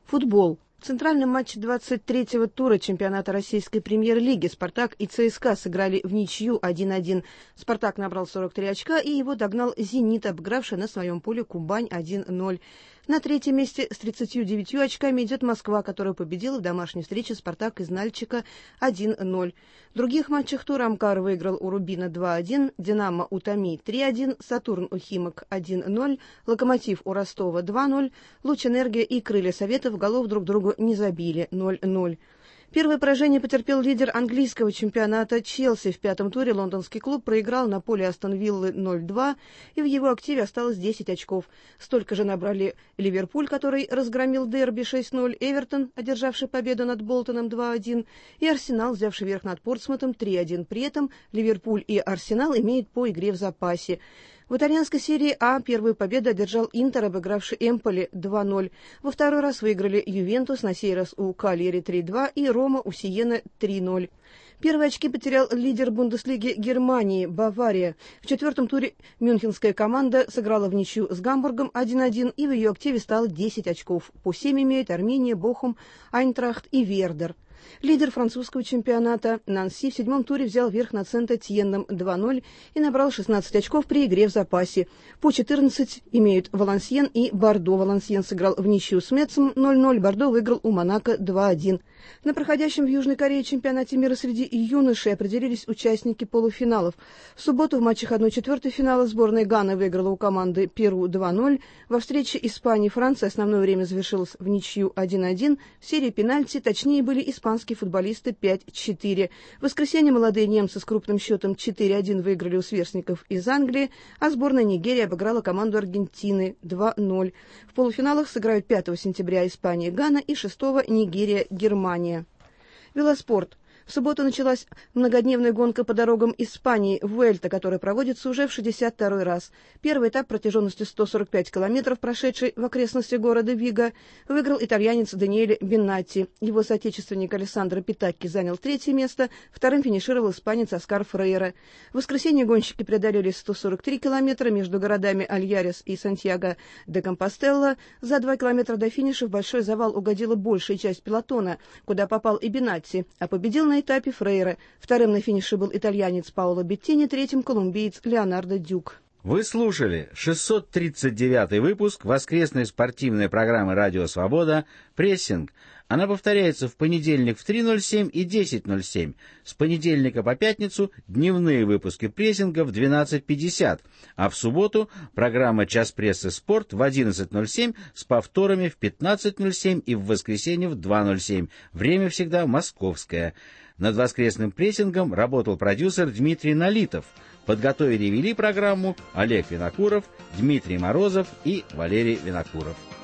Футбол. В центральном матче 23-го тура чемпионата российской премьер-лиги «Спартак» и ЦСКА сыграли в ничью 1-1. «Спартак» набрал 43 очка, и его догнал «Зенит», обыгравший на своем поле «Кубань» 1-0. На третьем месте с 39 очками идет «Москва», которая победила в домашней встрече «Спартак» из Нальчика 1-0. В других матчах тура «Амкар» выиграл у «Рубина» 2-1, «Динамо» у «Томи» 3-1, «Сатурн» у «Химок» 1-0, «Локомотив» у «Ростова» 2-0, «Луч-Энергия» и «Крылья Советов» голов друг другу не забили 0-0. Первое поражение потерпел лидер английского чемпионата Челси. В пятом туре лондонский клуб проиграл на поле Астон Виллы 0-2, и в его активе осталось 10 очков. Столько же набрали Ливерпуль, который разгромил Дерби 6-0, Эвертон, одержавший победу над Болтоном 2-1, и Арсенал, взявший верх над Портсмутом 3-1. При этом Ливерпуль и Арсенал имеют по игре в запасе. В итальянской серии А первую победу одержал Интер, обыгравший Эмполи 2-0. Во второй раз выиграли Ювентус, на сей раз у Кальяри 3-2, и Рома у Сиены 3-0. Первые очки потерял лидер Бундеслиги Германии Бавария. В четвертом туре мюнхенская команда сыграла в ничью с Гамбургом 1-1, и в ее активе стало 10 очков. По 7 имеют Армения, Бохум, Айнтрахт и Вердер. Лидер французского чемпионата Нанси в седьмом туре взял верх над Сент-Этьенном 2-0 и набрал 16 очков при игре в запасе. По 14 имеют Валансьен и Бордо. Валансьен сыграл в ничью с Метцем 0-0, Бордо выиграл у Монако 2-1. На проходящем в Южной Корее чемпионате мира среди юношей определились участники полуфиналов. В субботу в матчах 1/4 финала сборная Ганы выиграла у команды Перу 2-0. Во встрече Испании-Франция основное время завершилось в ничью 1-1. В серии пенальти точнее были испанские футболисты 5-4. В воскресенье молодые немцы с крупным счетом 4-1 выиграли у сверстников из Англии, а сборная Нигерии обыграла команду Аргентины 2-0. В полуфиналах сыграют 5 сентября Испания-Гана и 6 Нигерия-Германия. Велоспорт. В субботу началась многодневная гонка по дорогам Испании «Вуэльта», которая проводится уже в 62-й раз. Первый этап протяженностью 145 километров, прошедший в окрестности города Виго, выиграл итальянец Даниэле Бенатти. Его соотечественник Алессандро Питакки занял третье место, вторым финишировал испанец Оскар Фрейра. В воскресенье гонщики преодолели 143 километра между городами Альярес и Сантьяго де Компостелло. За 2 километра до финиша в большой завал угодила большая часть пелотона, куда попал и Бенатти, а победил на этапе Фрейра. Вторым на финише был итальянец Паоло Беттини, третьим колумбиец Леонардо Дюк. Вы слушали 639-й выпуск воскресной спортивной программы «Радио Свобода» «Прессинг». Она повторяется в понедельник в 3:07 и 10:07. С понедельника по пятницу дневные выпуски прессинга в 12:50, а в субботу программа «Час прессы спорт» в 11:07 с повторами в 15:07 и в воскресенье в 2:07. Время всегда московское. Над воскресным прессингом работал продюсер Дмитрий Налитов. Подготовили и вели программу Олег Винокуров, Дмитрий Морозов и Валерий Винокуров.